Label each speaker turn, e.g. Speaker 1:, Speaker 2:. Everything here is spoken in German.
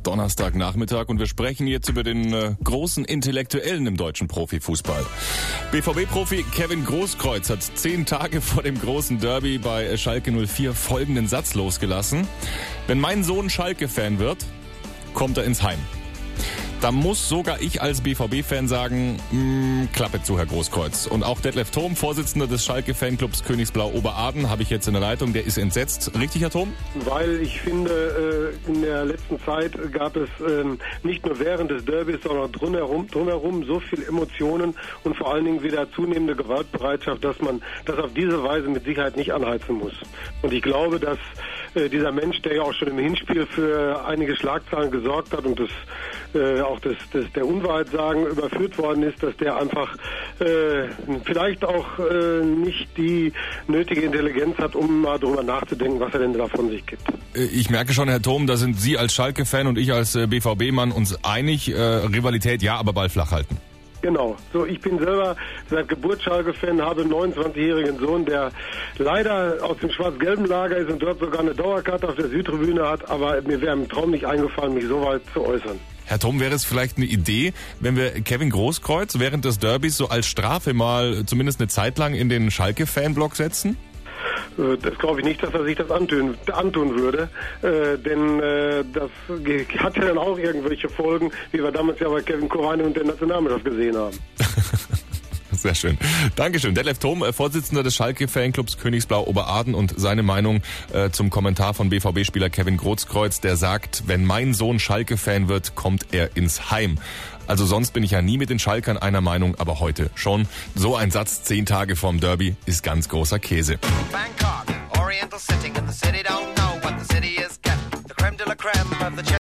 Speaker 1: Donnerstagnachmittag und wir sprechen jetzt über den großen Intellektuellen im deutschen Profifußball. BVB-Profi Kevin Großkreuz hat 10 Tage vor dem großen Derby bei Schalke 04 folgenden Satz losgelassen. Wenn mein Sohn Schalke-Fan wird, kommt er ins Heim. Da muss sogar ich als BVB-Fan sagen, Klappe zu, Herr Großkreuz. Und auch Detlef Thom, Vorsitzender des Schalke-Fanclubs Königsblau Oberaden, habe ich jetzt in der Leitung, der ist entsetzt. Richtig, Herr Thom?
Speaker 2: Weil ich finde, in der letzten Zeit gab es nicht nur während des Derbys, sondern drumherum so viel Emotionen und vor allen Dingen wieder zunehmende Gewaltbereitschaft, dass man das auf diese Weise mit Sicherheit nicht anheizen muss. Und ich glaube, dass dieser Mensch, der ja auch schon im Hinspiel für einige Schlagzeilen gesorgt hat und der Unwahrheitssagen überführt worden ist, dass der einfach vielleicht auch nicht die nötige Intelligenz hat, um mal darüber nachzudenken, was er denn da von sich gibt.
Speaker 1: Ich merke schon, Herr Thom, da sind Sie als Schalke-Fan und ich als BVB-Mann uns einig, Rivalität ja, aber Ball flach halten.
Speaker 2: Genau. So, ich bin selber seit Geburt Schalke-Fan, habe einen 29-jährigen Sohn, der leider aus dem schwarz-gelben Lager ist und dort sogar eine Dauerkarte auf der Südtribüne hat, aber mir wäre im Traum nicht eingefallen, mich so weit zu äußern.
Speaker 1: Herr Thom, wäre es vielleicht eine Idee, wenn wir Kevin Großkreuz während des Derbys so als Strafe mal zumindest eine Zeit lang in den Schalke-Fanblock setzen?
Speaker 2: Das glaube ich nicht, dass er sich das antun würde, denn das hat ja dann auch irgendwelche Folgen, wie wir damals ja bei Kevin Korani und der Nationalmannschaft gesehen haben.
Speaker 1: Sehr schön. Dankeschön. Detlef Thom, Vorsitzender des Schalke-Fanclubs Königsblau Oberaden und seine Meinung zum Kommentar von BVB-Spieler Kevin Großkreuz, der sagt, wenn mein Sohn Schalke-Fan wird, kommt er ins Heim. Also sonst bin ich ja nie mit den Schalkern einer Meinung, aber heute schon. So ein Satz 10 Tage vorm Derby ist ganz großer Käse. Bangkok, Oriental sitting in the city, don't know what the city is getting. The creme de la creme of the